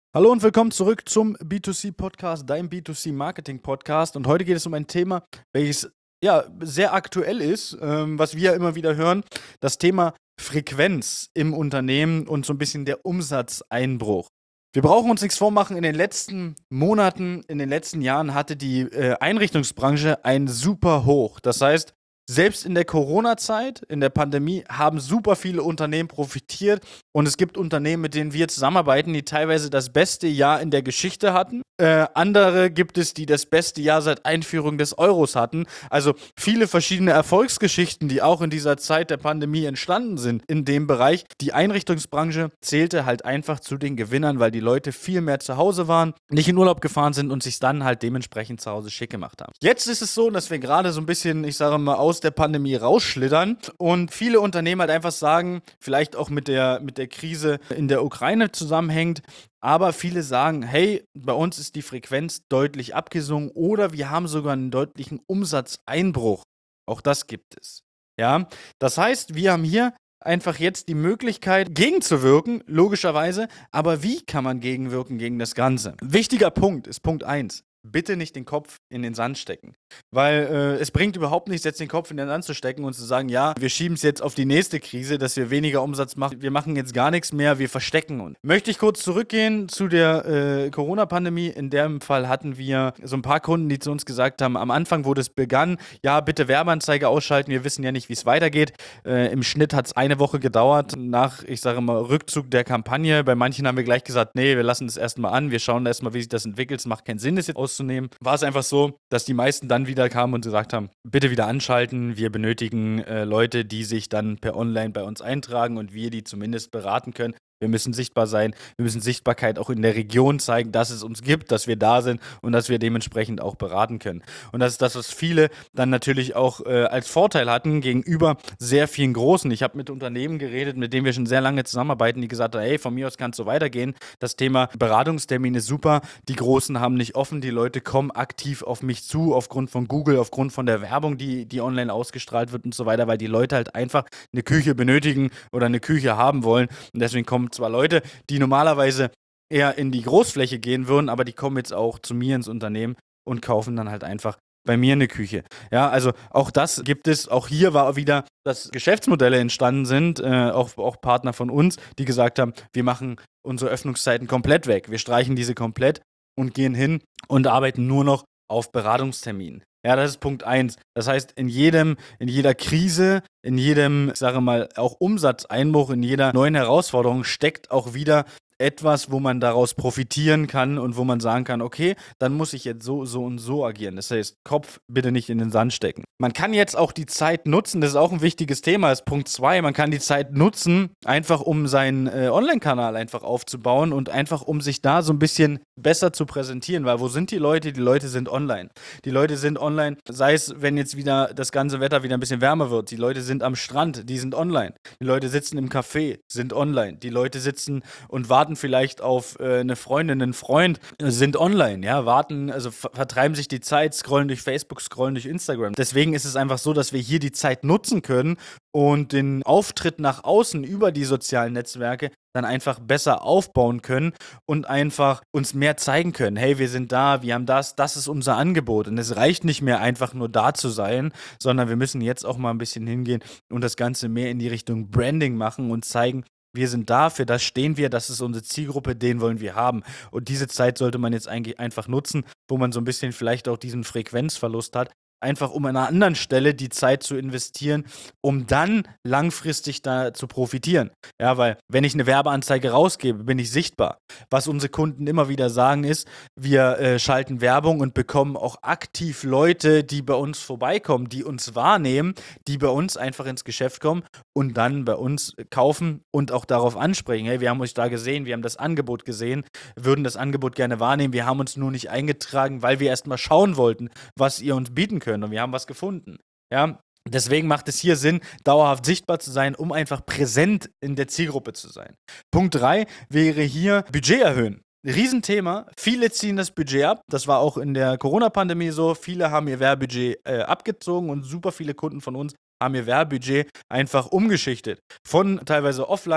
Hallo und willkommen zurück zum B2C-Podcast, deinem B2C-Marketing-Podcast. Und heute geht es um ein Thema, welches ja sehr aktuell ist, was wir ja immer wieder hören: das Thema Frequenz im Unternehmen und so ein bisschen der Umsatzeinbruch. Wir brauchen uns nichts vormachen, in den letzten Monaten, in den letzten Jahren hatte die Einrichtungsbranche ein super Hoch. Das heißt, selbst in der Corona-Zeit, in der Pandemie, haben super viele Unternehmen profitiert. Und es gibt Unternehmen, mit denen wir zusammenarbeiten, die teilweise das beste Jahr in der Geschichte hatten. Andere gibt es, die das beste Jahr seit Einführung des Euros hatten. Also viele verschiedene Erfolgsgeschichten, die auch in dieser Zeit der Pandemie entstanden sind in dem Bereich. Die Einrichtungsbranche zählte halt einfach zu den Gewinnern, weil die Leute viel mehr zu Hause waren, nicht in Urlaub gefahren sind und sich dann halt dementsprechend zu Hause schick gemacht haben. Jetzt ist es so, dass wir gerade so ein bisschen, ich sage mal, aus der Pandemie rausschlittern und viele Unternehmen halt einfach sagen, vielleicht auch mit der Krise in der Ukraine zusammenhängt, aber viele sagen, hey, bei uns ist die Frequenz deutlich abgesunken oder wir haben sogar einen deutlichen Umsatzeinbruch. Auch das gibt es. Ja, das heißt, wir haben hier einfach jetzt die Möglichkeit, gegenzuwirken, logischerweise. Aber wie kann man gegenwirken gegen das Ganze? Wichtiger Punkt ist Punkt eins: Bitte nicht den Kopf in den Sand stecken. Weil es bringt überhaupt nichts, jetzt den Kopf in den Sand zu stecken und zu sagen, ja, wir schieben es jetzt auf die nächste Krise, dass wir weniger Umsatz machen. Wir machen jetzt gar nichts mehr, wir verstecken uns. Möchte ich kurz zurückgehen zu der Corona-Pandemie. In dem Fall hatten wir so ein paar Kunden, die zu uns gesagt haben, am Anfang, wo das begann, ja, bitte Werbeanzeige ausschalten, wir wissen ja nicht, wie es weitergeht. Im Schnitt hat es eine Woche gedauert nach, ich sage mal, Rückzug der Kampagne. Bei manchen haben wir gleich gesagt, nee, wir lassen das erstmal an, wir schauen erstmal, wie sich das entwickelt. Es macht keinen Sinn, das jetzt auszunehmen. War es einfach so, dass die meisten dann wieder kamen und gesagt haben, bitte wieder anschalten, wir benötigen Leute, die sich dann per Online bei uns eintragen und wir die zumindest beraten können. Wir müssen sichtbar sein, wir müssen Sichtbarkeit auch in der Region zeigen, dass es uns gibt, dass wir da sind und dass wir dementsprechend auch beraten können. Und das ist das, was viele dann natürlich auch als Vorteil hatten gegenüber sehr vielen Großen. Ich habe mit Unternehmen geredet, mit denen wir schon sehr lange zusammenarbeiten, die gesagt haben, hey, von mir aus kann es so weitergehen. Das Thema Beratungstermin ist super, die Großen haben nicht offen, die Leute kommen aktiv auf mich zu, aufgrund von Google, aufgrund von der Werbung, die online ausgestrahlt wird und so weiter, weil die Leute halt einfach eine Küche benötigen oder eine Küche haben wollen. Und deswegen kommen zwar Leute, die normalerweise eher in die Großfläche gehen würden, aber die kommen jetzt auch zu mir ins Unternehmen und kaufen dann halt einfach bei mir eine Küche. Ja, also auch das gibt es. Auch hier war wieder, dass Geschäftsmodelle entstanden sind, auch Partner von uns, die gesagt haben, wir machen unsere Öffnungszeiten komplett weg. Wir streichen diese komplett und gehen hin und arbeiten nur noch auf Beratungsterminen. Ja, das ist Punkt eins. Das heißt, in jeder Krise, in jedem, ich sage mal, auch Umsatzeinbruch, in jeder neuen Herausforderung steckt auch wieder etwas, wo man daraus profitieren kann und wo man sagen kann, okay, dann muss ich jetzt so, so und so agieren. Das heißt, Kopf bitte nicht in den Sand stecken. Man kann jetzt auch die Zeit nutzen, das ist auch ein wichtiges Thema, das ist Punkt 2. Man kann die Zeit nutzen, einfach um seinen Online-Kanal einfach aufzubauen und einfach um sich da so ein bisschen besser zu präsentieren, weil wo sind die Leute? Die Leute sind online. Die Leute sind online, sei es, wenn jetzt wieder das ganze Wetter wieder ein bisschen wärmer wird. Die Leute sind am Strand, die sind online. Die Leute sitzen im Café, sind online. Die Leute sitzen und warten vielleicht auf eine Freundin, einen Freund, sind online, ja, warten, also vertreiben sich die Zeit, scrollen durch Facebook, scrollen durch Instagram. Deswegen ist es einfach so, dass wir hier die Zeit nutzen können und den Auftritt nach außen über die sozialen Netzwerke dann einfach besser aufbauen können und einfach uns mehr zeigen können. Hey, wir sind da, wir haben das ist unser Angebot. Und es reicht nicht mehr einfach nur da zu sein, sondern wir müssen jetzt auch mal ein bisschen hingehen und das Ganze mehr in die Richtung Branding machen und zeigen, wir sind da, für das stehen wir, das ist unsere Zielgruppe, den wollen wir haben. Und diese Zeit sollte man jetzt eigentlich einfach nutzen, wo man so ein bisschen vielleicht auch diesen Frequenzverlust hat, einfach um an einer anderen Stelle die Zeit zu investieren, um dann langfristig da zu profitieren. Ja, weil wenn ich eine Werbeanzeige rausgebe, bin ich sichtbar. Was unsere Kunden immer wieder sagen ist, wir schalten Werbung und bekommen auch aktiv Leute, die bei uns vorbeikommen, die uns wahrnehmen, die bei uns einfach ins Geschäft kommen und dann bei uns kaufen und auch darauf ansprechen. Hey, wir haben euch da gesehen, wir haben das Angebot gesehen, würden das Angebot gerne wahrnehmen. Wir haben uns nur nicht eingetragen, weil wir erst mal schauen wollten, was ihr uns bieten könnt. Und wir haben was gefunden. Ja, deswegen macht es hier Sinn, dauerhaft sichtbar zu sein, um einfach präsent in der Zielgruppe zu sein. Punkt 3 wäre hier Budget erhöhen. Riesenthema. Viele ziehen das Budget ab. Das war auch in der Corona-Pandemie so. Viele haben ihr Werbebudget abgezogen und super viele Kunden von uns haben ihr Werbebudget einfach umgeschichtet. Von teilweise offline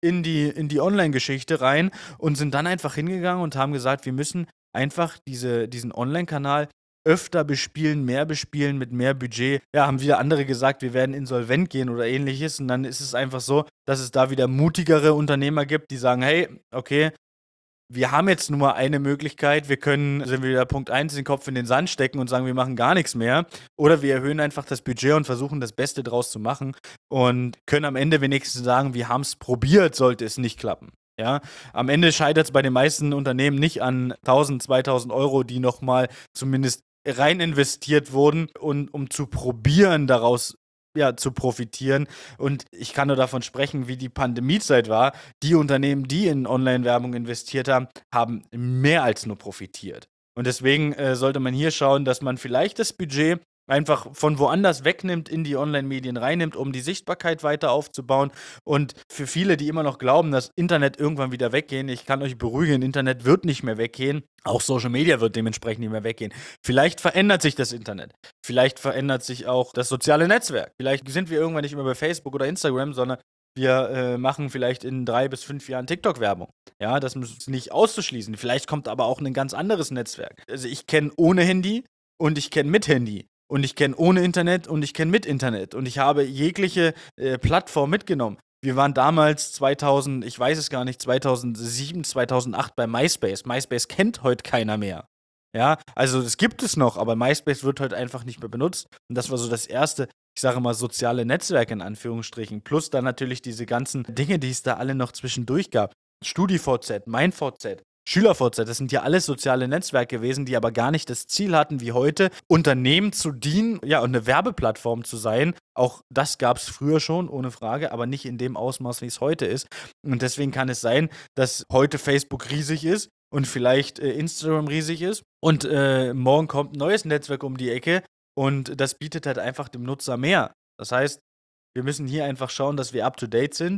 in die Online-Geschichte rein und sind dann einfach hingegangen und haben gesagt, wir müssen einfach diesen Online-Kanal öfter bespielen, mehr bespielen mit mehr Budget. Ja, haben wieder andere gesagt, wir werden insolvent gehen oder Ähnliches. Und dann ist es einfach so, dass es da wieder mutigere Unternehmer gibt, die sagen, hey, okay, wir haben jetzt nur eine Möglichkeit, sind wir wieder Punkt 1, den Kopf in den Sand stecken und sagen, wir machen gar nichts mehr. Oder wir erhöhen einfach das Budget und versuchen das Beste draus zu machen und können am Ende wenigstens sagen, wir haben es probiert, sollte es nicht klappen. Ja, am Ende scheitert es bei den meisten Unternehmen nicht an 1.000, 2.000 Euro, die nochmal zumindest rein investiert wurden, um zu probieren, daraus ja, zu profitieren. Und ich kann nur davon sprechen, wie die Pandemiezeit war. Die Unternehmen, die in Online-Werbung investiert haben, haben mehr als nur profitiert. Und deswegen sollte man hier schauen, dass man vielleicht das Budget einfach von woanders wegnimmt, in die Online-Medien reinnimmt, um die Sichtbarkeit weiter aufzubauen. Und für viele, die immer noch glauben, dass Internet irgendwann wieder weggehen, ich kann euch beruhigen, Internet wird nicht mehr weggehen. Auch Social Media wird dementsprechend nicht mehr weggehen. Vielleicht verändert sich das Internet. Vielleicht verändert sich auch das soziale Netzwerk. Vielleicht sind wir irgendwann nicht mehr bei Facebook oder Instagram, sondern wir machen vielleicht in 3 bis 5 Jahren TikTok-Werbung. Ja, das ist nicht auszuschließen. Vielleicht kommt aber auch ein ganz anderes Netzwerk. Also ich kenne ohne Handy und ich kenne mit Handy. Und ich kenne ohne Internet und ich kenne mit Internet. Und ich habe jegliche Plattform mitgenommen. Wir waren damals 2000, ich weiß es gar nicht, 2007, 2008 bei MySpace. MySpace kennt heute keiner mehr. Ja, also das gibt es noch, aber MySpace wird heute einfach nicht mehr benutzt. Und das war so das erste, ich sage mal, soziale Netzwerk in Anführungsstrichen. Plus dann natürlich diese ganzen Dinge, die es da alle noch zwischendurch gab. StudiVZ, MeinVZ, SchülerVZ, das sind ja alles soziale Netzwerke gewesen, die aber gar nicht das Ziel hatten, wie heute, Unternehmen zu dienen, ja, und eine Werbeplattform zu sein. Auch das gab es früher schon, ohne Frage, aber nicht in dem Ausmaß, wie es heute ist. Und deswegen kann es sein, dass heute Facebook riesig ist und vielleicht Instagram riesig ist und morgen kommt ein neues Netzwerk um die Ecke und das bietet halt einfach dem Nutzer mehr. Das heißt, wir müssen hier einfach schauen, dass wir up-to-date sind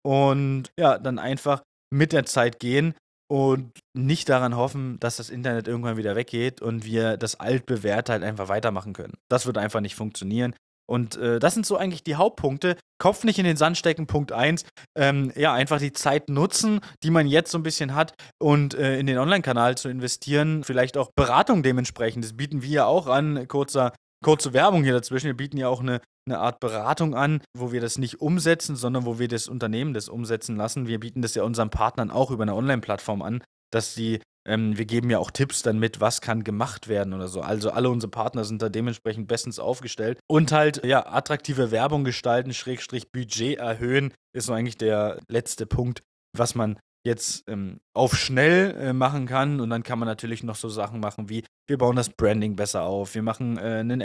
und ja, dann einfach mit der Zeit gehen und nicht daran hoffen, dass das Internet irgendwann wieder weggeht und wir das Altbewährte halt einfach weitermachen können. Das wird einfach nicht funktionieren. Und das sind so eigentlich die Hauptpunkte. Kopf nicht in den Sand stecken, Punkt 1. Ja, einfach die Zeit nutzen, die man jetzt so ein bisschen hat und in den Online-Kanal zu investieren. Vielleicht auch Beratung dementsprechend. Das bieten wir ja auch an. Kurze Werbung hier dazwischen. Wir bieten ja auch eine Art Beratung an, wo wir das nicht umsetzen, sondern wo wir das Unternehmen das umsetzen lassen. Wir bieten das ja unseren Partnern auch über eine Online-Plattform an, dass wir geben ja auch Tipps dann mit, was kann gemacht werden oder so. Also alle unsere Partner sind da dementsprechend bestens aufgestellt. Und halt, ja, attraktive Werbung gestalten, Schrägstrich Budget erhöhen, ist so eigentlich der letzte Punkt, was man jetzt auf schnell machen kann. Und dann kann man natürlich noch so Sachen machen wie, wir bauen das Branding besser auf, wir machen eine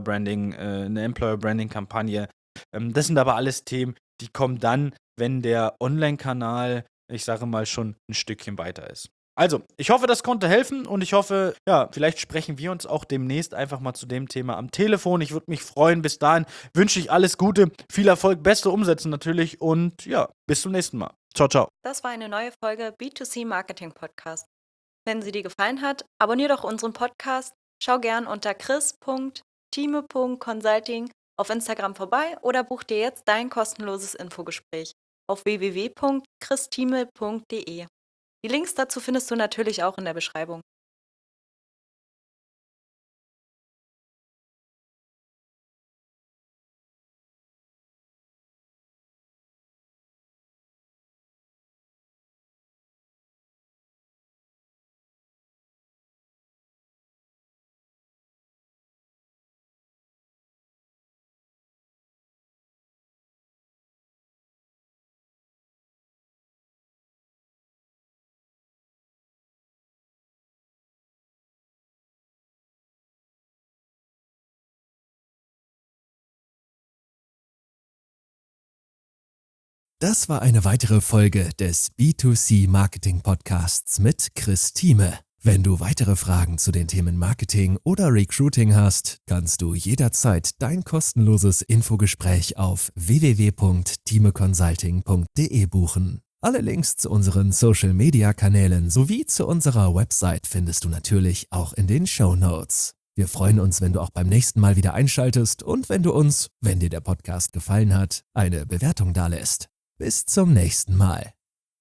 Employer-Branding-Kampagne. Das sind aber alles Themen, die kommen dann, wenn der Online-Kanal, ich sage mal, schon ein Stückchen weiter ist. Also, ich hoffe, das konnte helfen und ich hoffe, ja, vielleicht sprechen wir uns auch demnächst einfach mal zu dem Thema am Telefon. Ich würde mich freuen. Bis dahin wünsche ich alles Gute, viel Erfolg, beste Umsetzen natürlich und ja, bis zum nächsten Mal. Ciao, ciao. Das war eine neue Folge B2C Marketing Podcast. Wenn sie dir gefallen hat, abonnier doch unseren Podcast, schau gern unter chris.time.consulting auf Instagram vorbei oder buch dir jetzt dein kostenloses Infogespräch auf www.christime.de. Die Links dazu findest du natürlich auch in der Beschreibung. Das war eine weitere Folge des B2C Marketing Podcasts mit Chris Thieme. Wenn du weitere Fragen zu den Themen Marketing oder Recruiting hast, kannst du jederzeit dein kostenloses Infogespräch auf www.timeconsulting.de buchen. Alle Links zu unseren Social-Media-Kanälen sowie zu unserer Website findest du natürlich auch in den Shownotes. Wir freuen uns, wenn du auch beim nächsten Mal wieder einschaltest und wenn du uns, wenn dir der Podcast gefallen hat, eine Bewertung dalässt. Bis zum nächsten Mal.